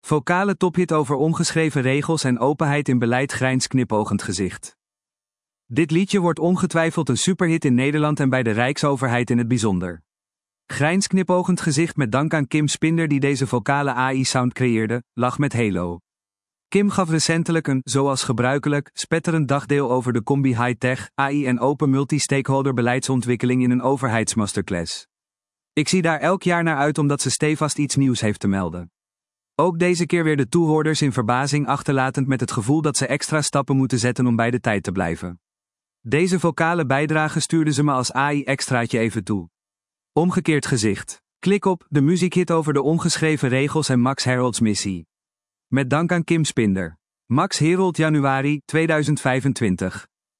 Vocale tophit over ongeschreven regels en openheid in beleid grijns knipoogend gezicht. Dit liedje wordt ongetwijfeld een superhit in Nederland en bij de Rijksoverheid in het bijzonder. Grijns knipoogend gezicht met dank aan Kim Spinder die deze vocale AI-sound creëerde, lag met Halo. Kim gaf recentelijk een, zoals gebruikelijk, spetterend dagdeel over de combi high-tech, AI en open multi-stakeholder beleidsontwikkeling in een overheidsmasterclass. Ik zie daar elk jaar naar uit omdat ze stevast iets nieuws heeft te melden. Ook deze keer weer de toehoorders in verbazing achterlatend met het gevoel dat ze extra stappen moeten zetten om bij de tijd te blijven. Deze vocale bijdrage stuurde ze me als AI-extraatje even toe. Omgekeerd gezicht. Klik op de muziekhit over de ongeschreven regels en Max Herolds missie. Met dank aan Kim Spinder. Max Herold januari 2025.